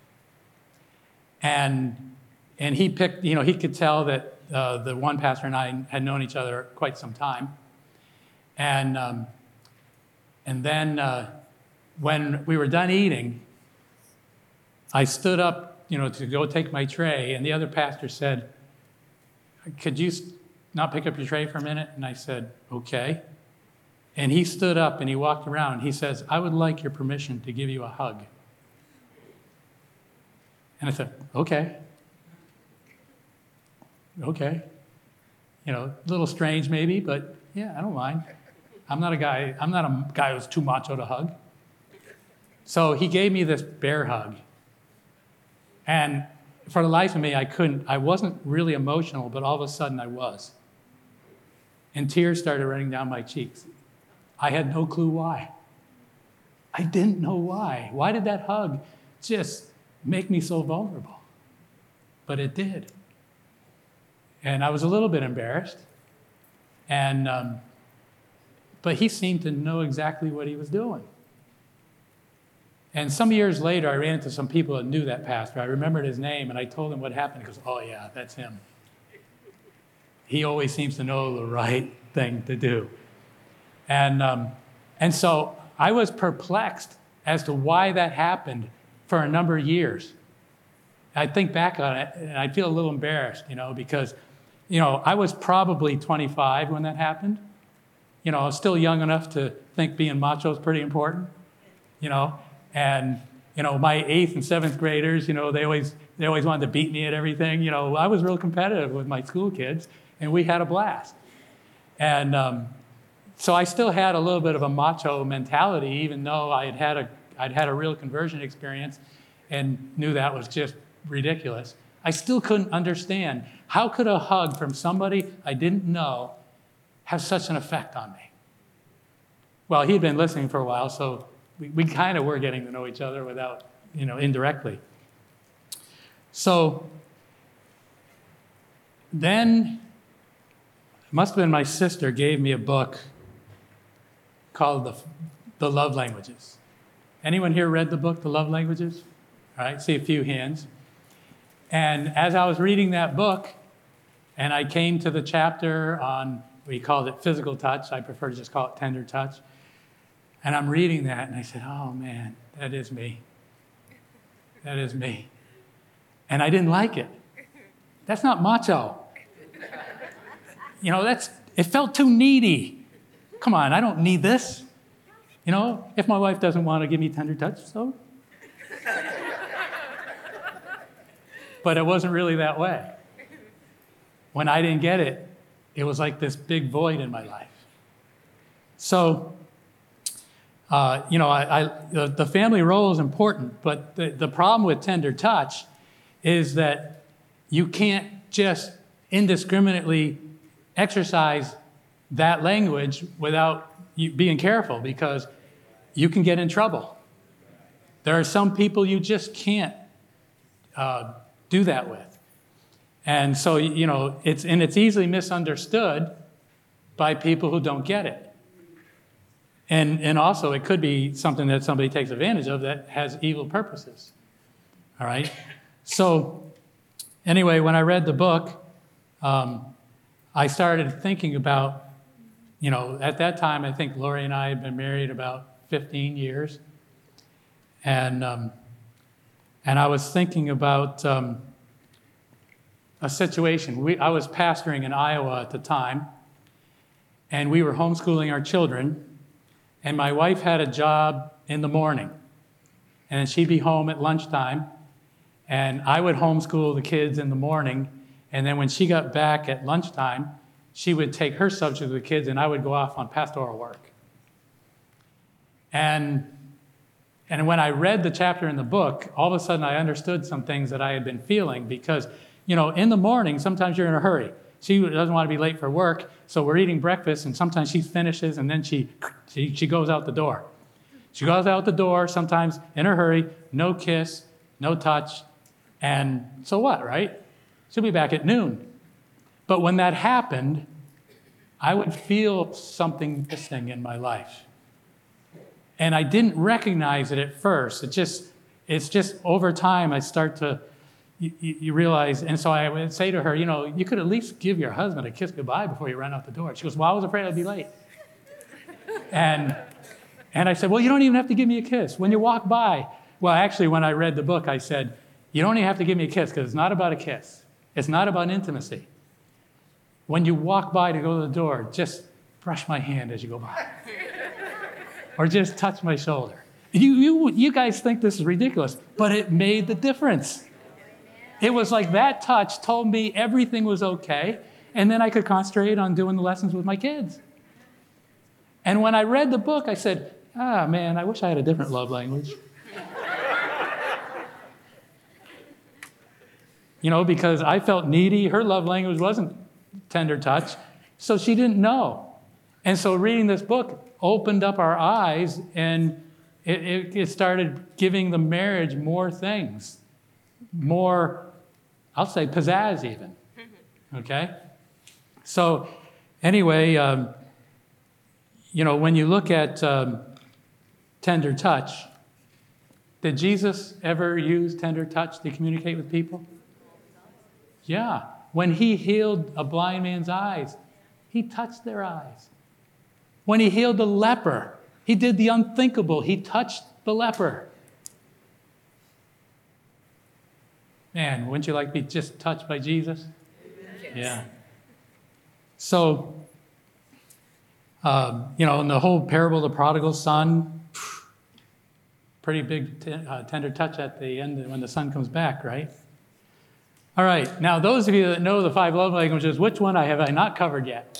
And, and he picked, you know, he could tell that uh, the one pastor and I had known each other quite some time. And, um, and then uh, when we were done eating, I stood up, you know, to go take my tray, and the other pastor said, "Could you not pick up your tray for a minute?" And I said, "Okay." And he stood up and he walked around. He says, "I would like your permission to give you a hug." And I said, "Okay. Okay." You know, a little strange maybe, but yeah, I don't mind. I'm not a guy, I'm not a guy who's too macho to hug. So he gave me this bear hug. And for the life of me, I couldn't, I wasn't really emotional, but all of a sudden I was. And tears started running down my cheeks. I had no clue why. I didn't know why. Why did that hug just make me so vulnerable? But it did. And I was a little bit embarrassed. And, um, but he seemed to know exactly what he was doing. And some years later, I ran into some people that knew that pastor. I remembered his name, and I told him what happened. He goes, "Oh, yeah, that's him. He always seems to know the right thing to do." And, um, and so I was perplexed as to why that happened for a number of years. I think back on it, and I feel a little embarrassed, you know, because, you know, I was probably twenty-five when that happened. You know, I was still young enough to think being macho is pretty important, you know. And, you know, my eighth and seventh graders, you know, they always they always wanted to beat me at everything. You know, I was real competitive with my school kids, and we had a blast. And um, so I still had a little bit of a macho mentality, even though I had had a I'd had a real conversion experience and knew that was just ridiculous. I still couldn't understand, how could a hug from somebody I didn't know have such an effect on me? Well, he'd been listening for a while, so we, we kind of were getting to know each other without, you know, indirectly. So then, it must have been my sister gave me a book called The, the Love Languages. Anyone here read the book, The Love Languages? All right, see a few hands. And as I was reading that book, and I came to the chapter on, we called it physical touch. I prefer to just call it tender touch. And I'm reading that, and I said, "Oh, man, that is me. That is me." And I didn't like it. That's not macho. You know, that's, it felt too needy. Come on, I don't need this. You know, if my wife doesn't want to give me tender touch, so. But it wasn't really that way. When I didn't get it, it was like this big void in my life. So, uh, you know, I, I, the, the family role is important, but the, the problem with tender touch is that you can't just indiscriminately exercise that language without you being careful, because you can get in trouble. There are some people you just can't uh, do that with. And so, you know, it's, and it's easily misunderstood by people who don't get it. And, and also, it could be something that somebody takes advantage of that has evil purposes. All right? So, anyway, when I read the book, um, I started thinking about, you know, at that time, I think Lori and I had been married about fifteen years. And, um, and I was thinking about um, a situation. We, I was pastoring in Iowa at the time, and we were homeschooling our children. And my wife had a job in the morning, and she'd be home at lunchtime, and I would homeschool the kids in the morning, and then when she got back at lunchtime, she would take her subject with the kids, and I would go off on pastoral work. And, and when I read the chapter in the book, all of a sudden I understood some things that I had been feeling, because, you know, in the morning, sometimes you're in a hurry. She doesn't want to be late for work, so we're eating breakfast, and sometimes she finishes, and then she, she, she goes out the door. She goes out the door, sometimes in a hurry, no kiss, no touch, and so what, right? She'll be back at noon. But when that happened, I would feel something missing in my life. And I didn't recognize it at first. It just, it's just over time I start to, you, you realize, and so I would say to her, you know, you could at least give your husband a kiss goodbye before you run out the door. She goes, well, I was afraid I'd be late. and, and I said, well, you don't even have to give me a kiss. When you walk by, well, actually, when I read the book, I said, you don't even have to give me a kiss because it's not about a kiss. It's not about intimacy. When you walk by to go to the door, just brush my hand as you go by. Or just touch my shoulder. You, you, you guys think this is ridiculous, but it made the difference. It was like that touch told me everything was okay, and then I could concentrate on doing the lessons with my kids. And when I read the book, I said, ah, man, I wish I had a different love language. You know, because I felt needy. Her love language wasn't tender touch, so she didn't know. And so reading this book opened up our eyes, and it, it, it started giving the marriage more things, more, I'll say, pizzazz even. Okay? So anyway, um, you know, when you look at um, tender touch, did Jesus ever use tender touch to communicate with people? Yeah. When he healed a blind man's eyes, he touched their eyes. When he healed the leper, he did the unthinkable. He touched the leper. Man, wouldn't you like to be just touched by Jesus? Yes. Yeah. So, um, you know, in the whole parable of the prodigal son, pretty big t- uh, tender touch at the end when the son comes back, right? All right. Now, those of you that know the five love languages, which one I have I not covered yet?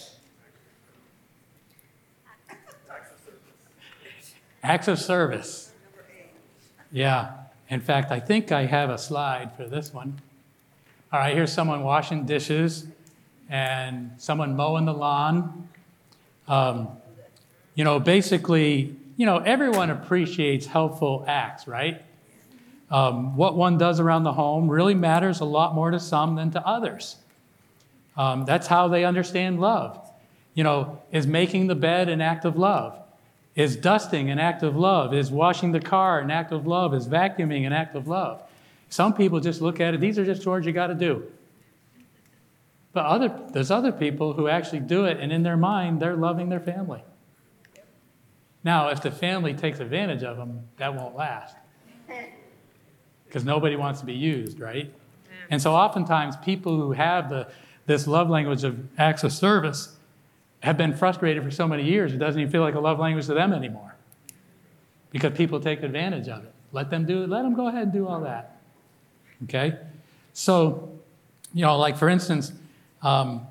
Acts of service. Yeah. In fact, I think I have a slide for this one. All right, here's someone washing dishes and someone mowing the lawn. Um, you know, basically, you know, everyone appreciates helpful acts, right? Um, what one does around the home really matters a lot more to some than to others. Um, that's how they understand love. You know, is making the bed an act of love? Is dusting an act of love? Is washing the car an act of love? Is vacuuming an act of love? Some people just look at it, these are just chores you got to do. But other, there's other people who actually do it, and in their mind, they're loving their family. Now, if the family takes advantage of them, that won't last. Because nobody wants to be used, right? And so oftentimes, people who have the, this love language of acts of service have been frustrated for so many years, it doesn't even feel like a love language to them anymore. Because people take advantage of it. Let them do it. Let them go ahead and do all that. Okay? So, you know, like for instance, um,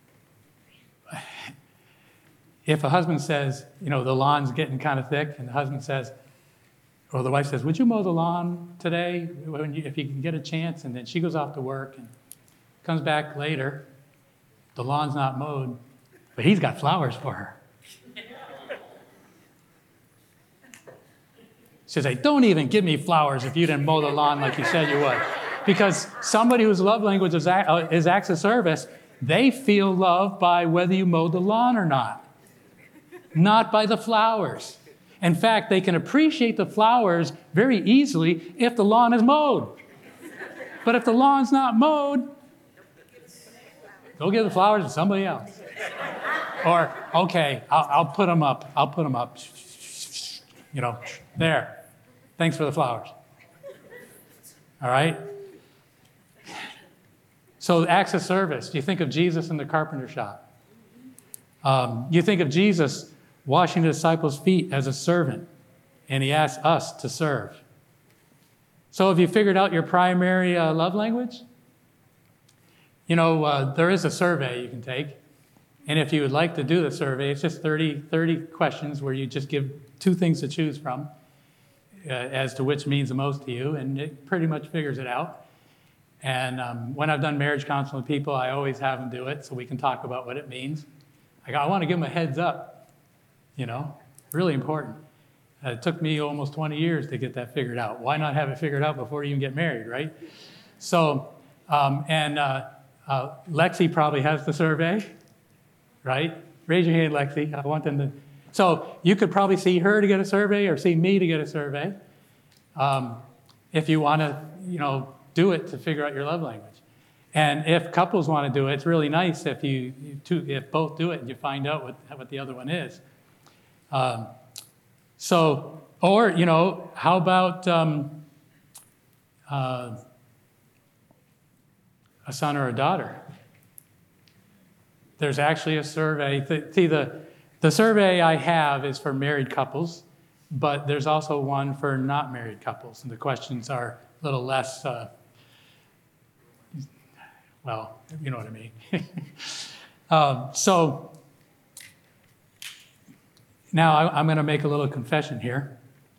if a husband says, you know, the lawn's getting kind of thick, and the husband says, or the wife says, would you mow the lawn today when you, if you can get a chance? And then she goes off to work and comes back later. The lawn's not mowed. But he's got flowers for her. She says, don't even give me flowers if you didn't mow the lawn like you said you would. Because somebody whose love language is, uh, is acts of service, they feel loved by whether you mowed the lawn or not. Not by the flowers. In fact, they can appreciate the flowers very easily if the lawn is mowed. But if the lawn's not mowed, go give the flowers to somebody else. Or, okay, I'll, I'll put them up. I'll put them up. You know, there. Thanks for the flowers. All right? So acts of service. You think of Jesus in the carpenter shop. Um, you think of Jesus washing the disciples' feet as a servant, and he asks us to serve. So have you figured out your primary uh, love language? You know, uh, there is a survey you can take. And if you would like to do the survey, it's just thirty, thirty questions where you just give two things to choose from uh, as to which means the most to you, and it pretty much figures it out. And um, when I've done marriage counseling with people, I always have them do it so we can talk about what it means. I, go, I want to give them a heads up, you know, really important. Uh, it took me almost twenty years to get that figured out. Why not have it figured out before you even get married, right? So, um, and uh, uh, Lexi probably has the survey. Right? Raise your hand, Lexi. I want them to. So you could probably see her to get a survey or see me to get a survey um, if you want to, you know, do it to figure out your love language. And if couples want to do it, it's really nice if you, you two, if both do it and you find out what, what the other one is. Um, so, or, you know, how about um, uh, a son or a daughter? There's actually a survey. See, the, the survey I have is for married couples, but there's also one for not married couples. And the questions are a little less, uh, well, you know what I mean. um, so now I, I'm going to make a little confession here.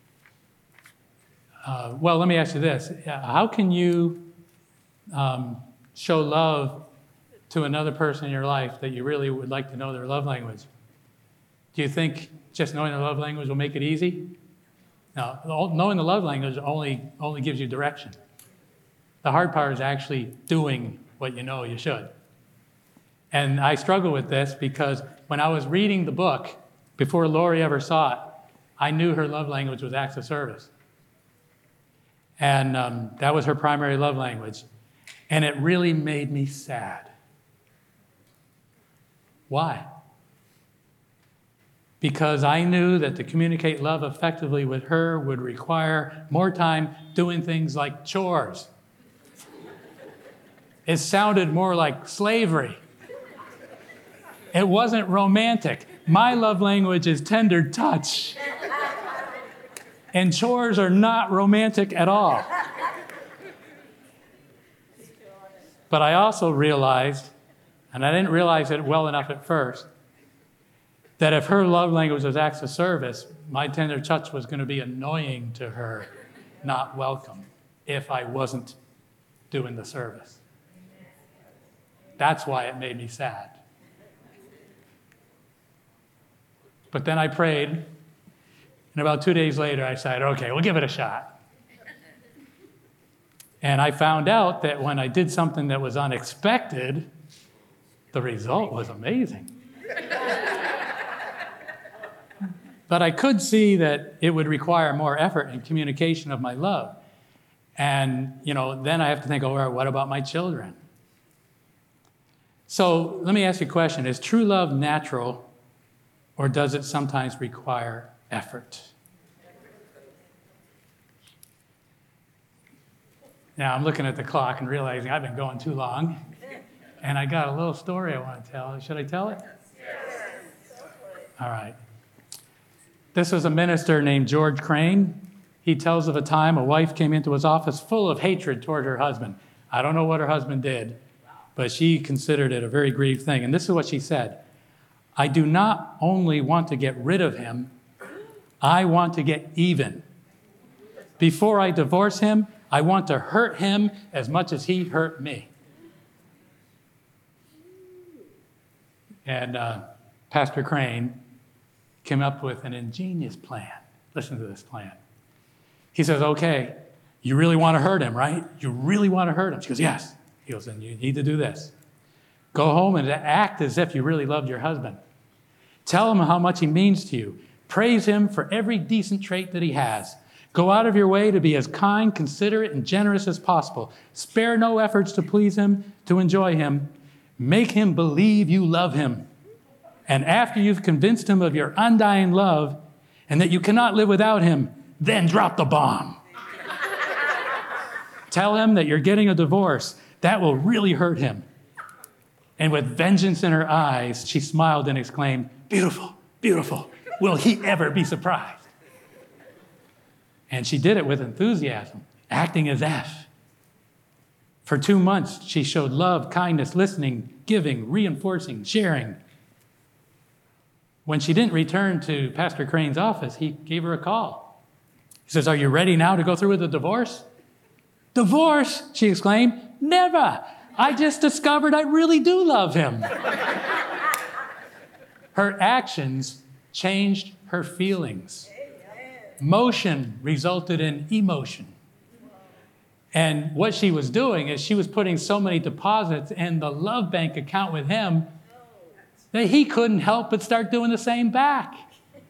Uh, well, let me ask you this. How can you um, show love to another person in your life that you really would like to know their love language? Do you think just knowing the love language will make it easy? No, knowing the love language only, only gives you direction. The hard part is actually doing what you know you should. And I struggle with this because when I was reading the book, before Lori ever saw it, I knew her love language was acts of service. And um, that was her primary love language. And it really made me sad. Why? Because I knew that to communicate love effectively with her would require more time doing things like chores. It sounded more like slavery. It wasn't romantic. My love language is tender touch. And chores are not romantic at all. But I also realized, and I didn't realize it well enough at first, that if her love language was acts of service, my tender touch was going to be annoying to her, not welcome, if I wasn't doing the service. That's why it made me sad. But then I prayed, and about two days later I said, okay, we'll give it a shot. And I found out that when I did something that was unexpected, the result was amazing. But I could see that it would require more effort and communication of my love. And, you know, then I have to think, oh, well, what about my children? So let me ask you a question. Is true love natural, or does it sometimes require effort? Now, I'm looking at the clock and realizing I've been going too long. And I got a little story I want to tell. Should I tell it? Yes. All right. This was a minister named George Crane. He tells of a time a wife came into his office full of hatred toward her husband. I don't know what her husband did, but she considered it a very grieved thing. And this is what she said. I do not only want to get rid of him, I want to get even. Before I divorce him, I want to hurt him as much as he hurt me. And uh, Pastor Crane came up with an ingenious plan. Listen to this plan. He says, okay, you really want to hurt him, right? You really want to hurt him. She goes, yes. He goes, then you need to do this. Go home and act as if you really loved your husband. Tell him how much he means to you. Praise him for every decent trait that he has. Go out of your way to be as kind, considerate, and generous as possible. Spare no efforts to please him, to enjoy him. Make him believe you love him. And after you've convinced him of your undying love and that you cannot live without him, then drop the bomb. Tell him that you're getting a divorce. That will really hurt him. And with vengeance in her eyes, she smiled and exclaimed, beautiful, beautiful. Will he ever be surprised? And she did it with enthusiasm, acting as if. For two months, she showed love, kindness, listening, giving, reinforcing, sharing. When she didn't return to Pastor Crane's office, he gave her a call. He says, are you ready now to go through with the divorce? Divorce, she exclaimed. Never. I just discovered I really do love him. Her actions changed her feelings. Motion resulted in emotion. And what she was doing is she was putting so many deposits in the love bank account with him that he couldn't help but start doing the same back.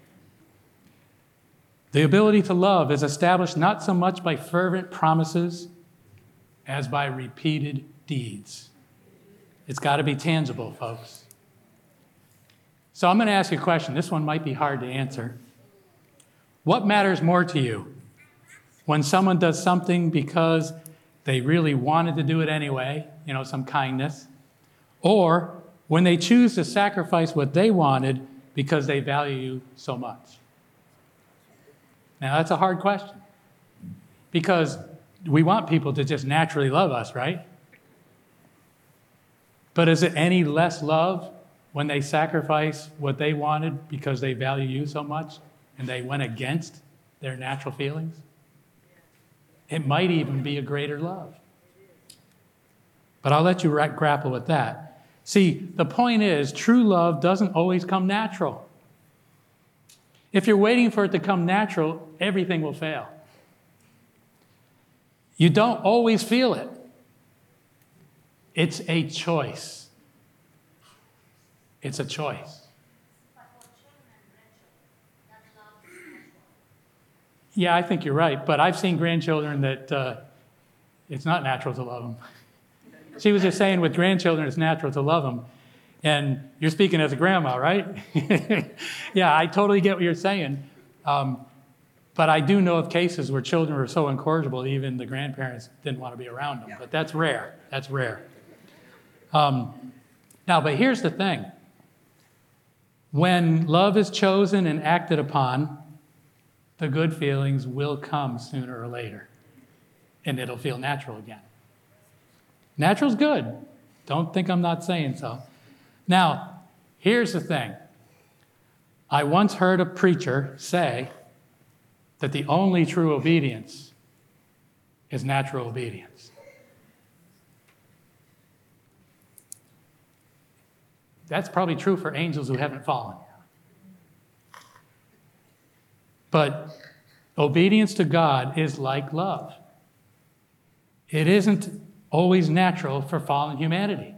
The ability to love is established not so much by fervent promises as by repeated deeds. It's got to be tangible, folks. So I'm going to ask you a question. This one might be hard to answer. What matters more to you? When someone does something because they really wanted to do it anyway, you know, some kindness, or when they choose to sacrifice what they wanted because they value you so much? Now, that's a hard question because we want people to just naturally love us, right? But is it any less love when they sacrifice what they wanted because they value you so much and they went against their natural feelings? It might even be a greater love. But I'll let you ra- grapple with that. See, the point is, true love doesn't always come natural. If you're waiting for it to come natural, everything will fail. You don't always feel it. It's a choice. It's a choice. Yeah, I think you're right, but I've seen grandchildren that uh, it's not natural to love them. She was just saying with grandchildren, it's natural to love them. And you're speaking as a grandma, right? Yeah, I totally get what you're saying. Um, but I do know of cases where children were so incorrigible, even the grandparents didn't want to be around them. But that's rare. That's rare. Um, now, but here's the thing. When love is chosen and acted upon, the good feelings will come sooner or later. And it'll feel natural again. Natural's good. Don't think I'm not saying so. Now, here's the thing. I once heard a preacher say that the only true obedience is natural obedience. That's probably true for angels who haven't fallen. But obedience to God is like love. It isn't always natural for fallen humanity.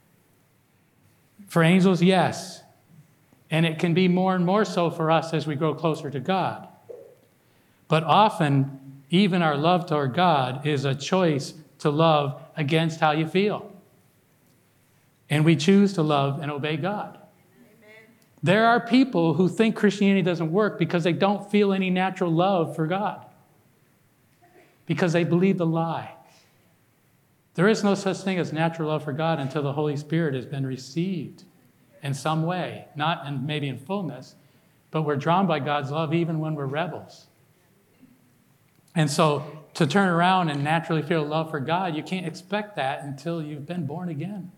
For angels, yes. And it can be more and more so for us as we grow closer to God. But often, even our love toward God is a choice to love against how you feel. And we choose to love and obey God. Amen. There are people who think Christianity doesn't work because they don't feel any natural love for God. Because they believe the lie. There is no such thing as natural love for God until the Holy Spirit has been received in some way, not in, maybe in fullness, but we're drawn by God's love even when we're rebels. And so to turn around and naturally feel love for God, you can't expect that until you've been born again.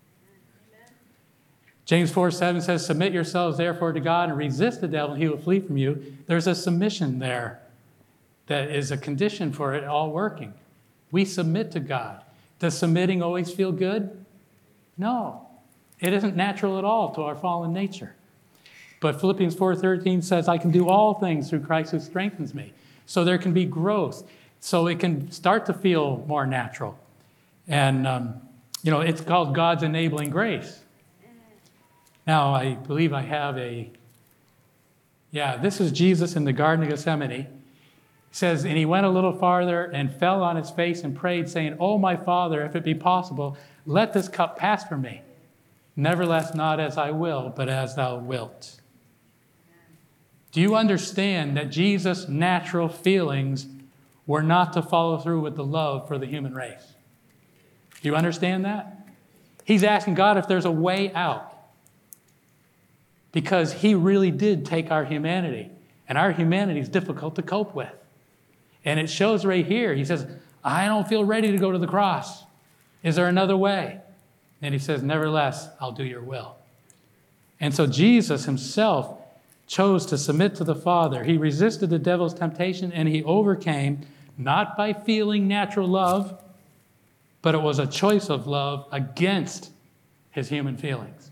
James four seven says, submit yourselves therefore to God and resist the devil and he will flee from you. There's a submission there that is a condition for it all working. We submit to God. Does submitting always feel good? No. It isn't natural at all to our fallen nature. But Philippians four thirteen says, I can do all things through Christ who strengthens me. So there can be growth. So it can start to feel more natural. And, um, you know, it's called God's enabling grace. Now, I believe I have a, yeah, this is Jesus in the Garden of Gethsemane. It says, and he went a little farther and fell on his face and prayed, saying, oh, my Father, if it be possible, let this cup pass from me. Nevertheless, not as I will, but as thou wilt. Do you understand that Jesus' natural feelings were not to follow through with the love for the human race? Do you understand that? He's asking God if there's a way out. Because he really did take our humanity. And our humanity is difficult to cope with. And it shows right here. He says, I don't feel ready to go to the cross. Is there another way? And he says, nevertheless, I'll do your will. And so Jesus himself chose to submit to the Father. He resisted the devil's temptation and he overcame, not by feeling natural love, but it was a choice of love against his human feelings.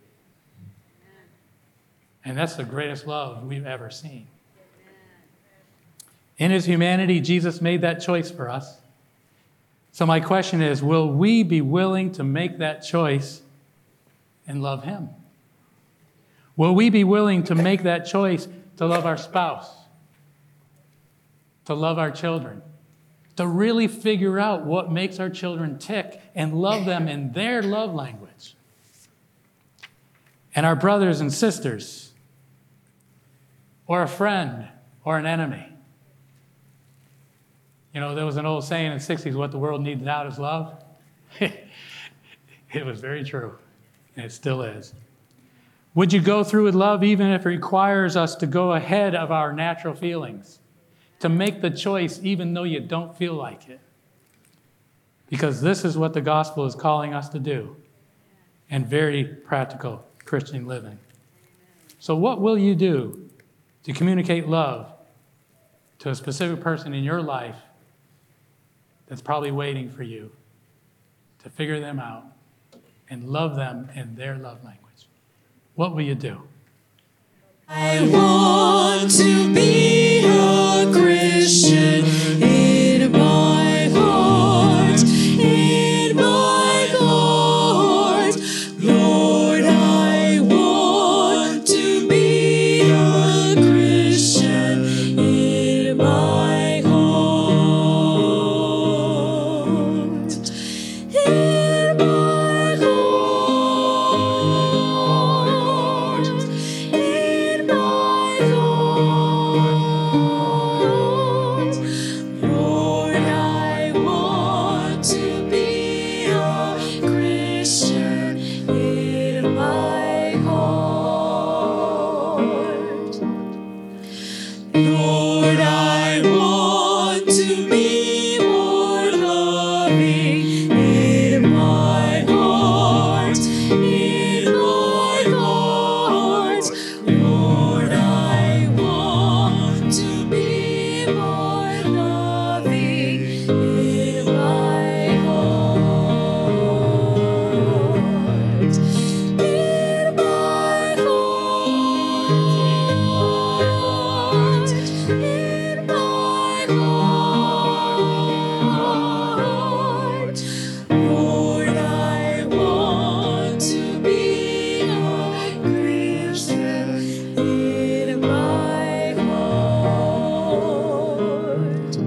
And that's the greatest love we've ever seen. In his humanity, Jesus made that choice for us. So my question is, will we be willing to make that choice and love him? Will we be willing to make that choice to love our spouse to love our children, to really figure out what makes our children tick and love them in their love language. And our brothers and sisters, or a friend, or an enemy. You know, there was an old saying in the sixties, what the world needs now is love. It was very true, and it still is. Would you go through with love even if it requires us to go ahead of our natural feelings? To make the choice even though you don't feel like it? Because this is what the gospel is calling us to do, and very practical Christian living. So what will you do to communicate love to a specific person in your life that's probably waiting for you to figure them out and love them in their love language? What will you do? I want to be a Christian in my heart, in my heart. Lord, I want to be a Christian in my heart, in my heart, in my heart. Lord, I want to be a Christian in my heart. Lord, I want to be more loving in my heart, in my heart. Lord, I want to be more loving in my heart, in my heart, in my heart. Lord, I want to be a Christian in my heart.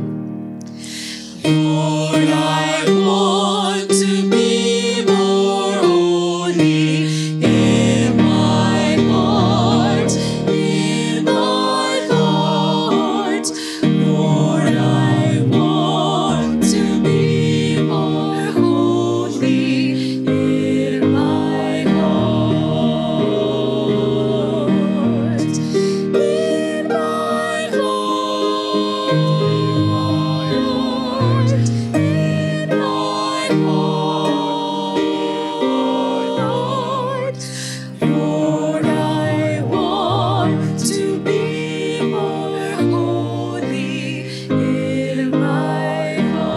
Lord, I want to be more holy in my heart, in my heart. Lord, I want to be more holy in my heart, in my heart, in my heart. Lord, I want to be more holy in my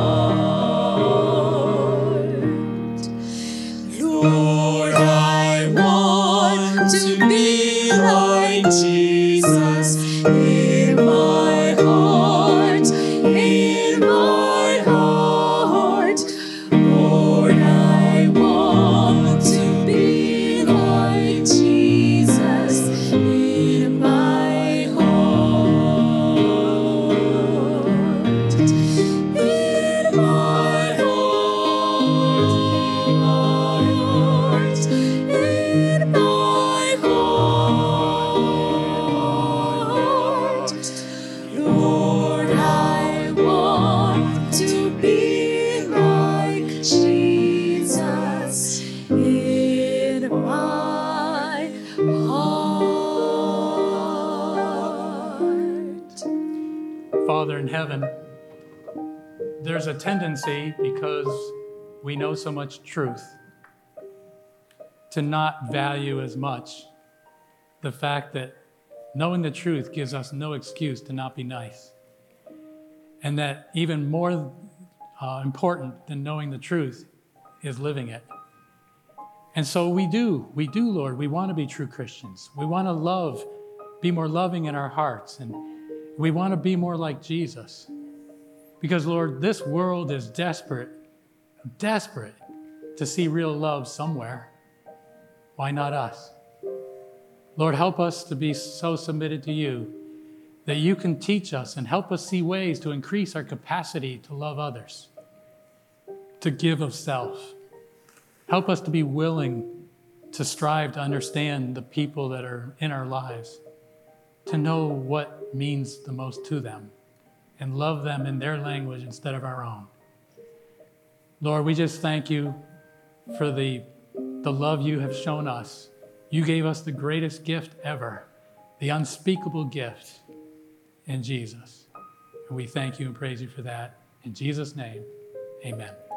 heart. Lord, I want to be like Jesus in my heart, in my heart. Lord, I want to be like Jesus in my heart, in my heart, in my heart. Lord, I want to be like Jesus in my heart. Father in heaven, there's a tendency, because we know so much truth, to not value as much the fact that knowing the truth gives us no excuse to not be nice. And that even more uh, important than knowing the truth is living it. And so we do, we do, Lord, we want to be true Christians. We want to love, be more loving in our hearts, and we want to be more like Jesus. Because, Lord, this world is desperate, desperate to see real love somewhere. Why not us? Lord, help us to be so submitted to you that you can teach us and help us see ways to increase our capacity to love others, to give of self. Help us to be willing to strive to understand the people that are in our lives, to know what means the most to them, and love them in their language instead of our own. Lord, we just thank you for the, the love you have shown us. You gave us the greatest gift ever, the unspeakable gift in Jesus. And we thank you and praise you for that. In Jesus' name, amen.